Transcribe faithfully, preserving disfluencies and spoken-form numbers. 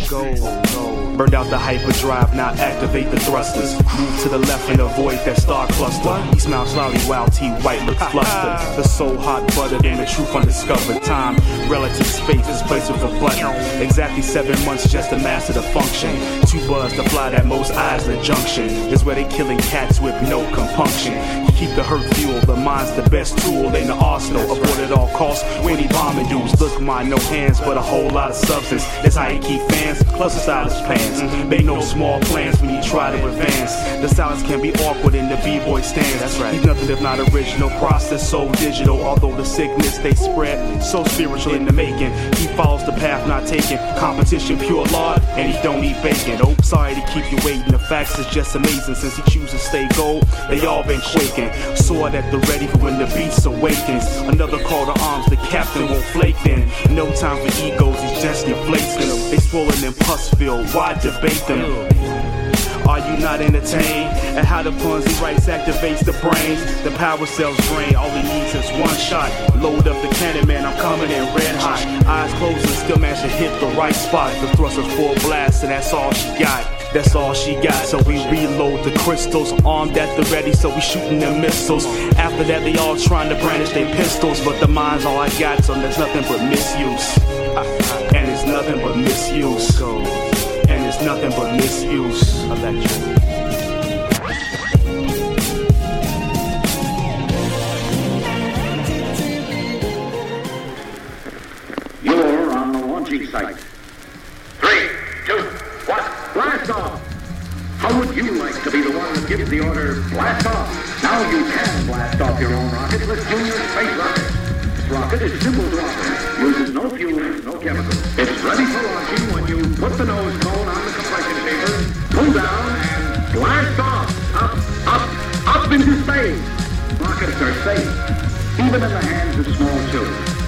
Go, go. Burned out the hyperdrive, now activate the thrusters. Move to the left and avoid that star cluster. He smiles slyly while T White looks flustered. The soul hot buttered and the truth undiscovered. Time, relative space is placed with a button. Exactly seven months just to master the function. Two buzz to fly that most eyes the junction. Is where they killing cats with no compunction. Keep the hurt fuel, the mind's the best tool in the arsenal. Avoid at all costs when he bombing dudes. Look, mine, no hands, but a whole lot of substance. That's how you keep fans, plus the stylish plans. Make no small plans when you try to advance. The silence can be awkward in the b-boy stance. That's right. He's nothing if not original, process so digital. Although the sickness they spread, so spiritual in the making. He follows the path not taken. Competition pure lard, and he don't eat bacon. Oh, sorry to keep you waiting. The facts is just amazing. Since he chooses to stay gold, they all been quaking. Sword at the ready for when the beast awakens. Another call to arms, the captain won't flake then. No time for egos, he just inflates them. They swollen in pus filled, why debate them? Are you not entertained at how the puns he writes activates the brain? The power cells drain, all he needs is one shot. Load up the cannon, man, I'm coming in red hot. Eyes closed and still manage to hit the right spot. The thrusters full blast and that's all she got. That's all she got, so we reload the crystals. Armed at the ready, so we shooting them missiles. After that, they all trying to brandish their pistols. But the mind's all I got, so there's nothing but misuse. And it's nothing but misuse. And it's nothing but misuse. Electric. You're on the launching site. Three, two, one, blast off! How would you like to be the one that gives the order, blast off? Now you can blast off your own rocket with Junior Space Rocket. This rocket is simple to operate, uses no fuel, no chemicals. It's ready for launching when you put the nose cone on the compression chamber, pull down, and blast off! Up, up, up into space! Rockets are safe, even in the hands of small children.